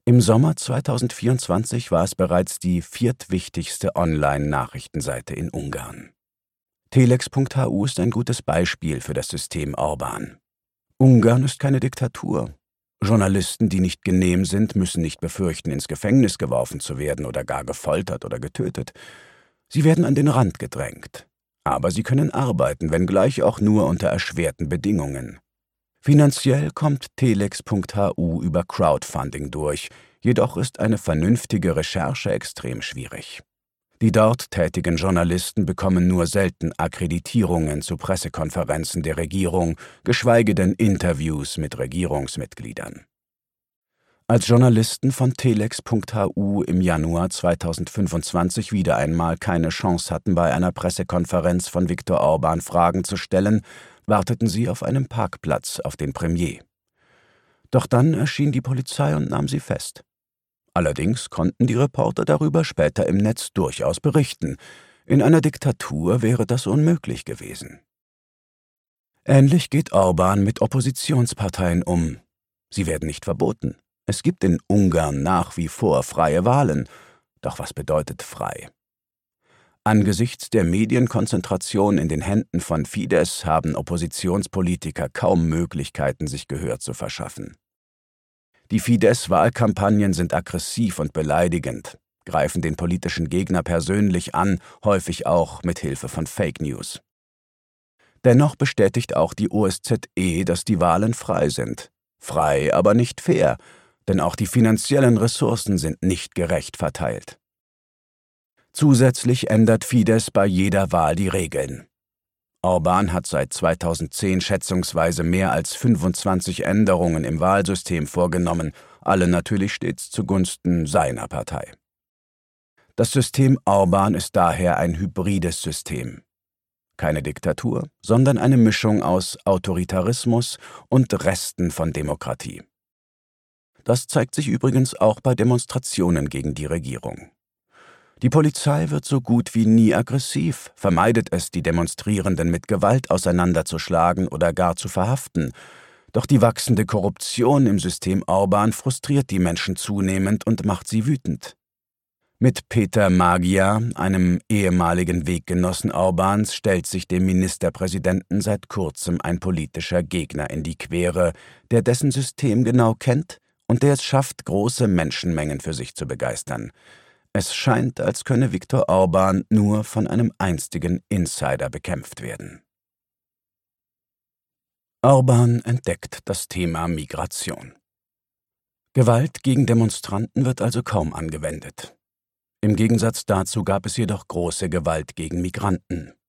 Im Sommer 2024 war es bereits die viertwichtigste Online-Nachrichtenseite in Ungarn. Telex.hu ist ein gutes Beispiel für das System Orbán. Ungarn ist keine Diktatur. Journalisten, die nicht genehm sind, müssen nicht befürchten, ins Gefängnis geworfen zu werden oder gar gefoltert oder getötet. Sie werden an den Rand gedrängt. Aber sie können arbeiten, wenngleich auch nur unter erschwerten Bedingungen. Finanziell kommt Telex.hu über Crowdfunding durch, jedoch ist eine vernünftige Recherche extrem schwierig. Die dort tätigen Journalisten bekommen nur selten Akkreditierungen zu Pressekonferenzen der Regierung, geschweige denn Interviews mit Regierungsmitgliedern. Als Journalisten von Telex.hu im Januar 2025 wieder einmal keine Chance hatten, bei einer Pressekonferenz von Viktor Orbán Fragen zu stellen, warteten sie auf einem Parkplatz auf den Premier. Doch dann erschien die Polizei und nahm sie fest. Allerdings konnten die Reporter darüber später im Netz durchaus berichten. In einer Diktatur wäre das unmöglich gewesen. Ähnlich geht Orbán mit Oppositionsparteien um. Sie werden nicht verboten. Es gibt in Ungarn nach wie vor freie Wahlen. Doch was bedeutet frei? Angesichts der Medienkonzentration in den Händen von Fidesz haben Oppositionspolitiker kaum Möglichkeiten, sich Gehör zu verschaffen. Die Fidesz-Wahlkampagnen sind aggressiv und beleidigend, greifen den politischen Gegner persönlich an, häufig auch mit Hilfe von Fake News. Dennoch bestätigt auch die OSZE, dass die Wahlen frei sind. Frei, aber nicht fair, denn auch die finanziellen Ressourcen sind nicht gerecht verteilt. Zusätzlich ändert Fidesz bei jeder Wahl die Regeln. Orbán hat seit 2010 schätzungsweise mehr als 25 Änderungen im Wahlsystem vorgenommen, alle natürlich stets zugunsten seiner Partei. Das System Orbán ist daher ein hybrides System. Keine Diktatur, sondern eine Mischung aus Autoritarismus und Resten von Demokratie. Das zeigt sich übrigens auch bei Demonstrationen gegen die Regierung. Die Polizei wird so gut wie nie aggressiv, vermeidet es, die Demonstrierenden mit Gewalt auseinanderzuschlagen oder gar zu verhaften. Doch die wachsende Korruption im System Orbán frustriert die Menschen zunehmend und macht sie wütend. Mit Péter Magyar, einem ehemaligen Weggenossen Orbáns, stellt sich dem Ministerpräsidenten seit kurzem ein politischer Gegner in die Quere, der dessen System genau kennt und der es schafft, große Menschenmengen für sich zu begeistern. Es scheint, als könne Viktor Orbán nur von einem einstigen Insider bekämpft werden. Orbán entdeckt das Thema Migration. Gewalt gegen Demonstranten wird also kaum angewendet. Im Gegensatz dazu gab es jedoch große Gewalt gegen Migranten.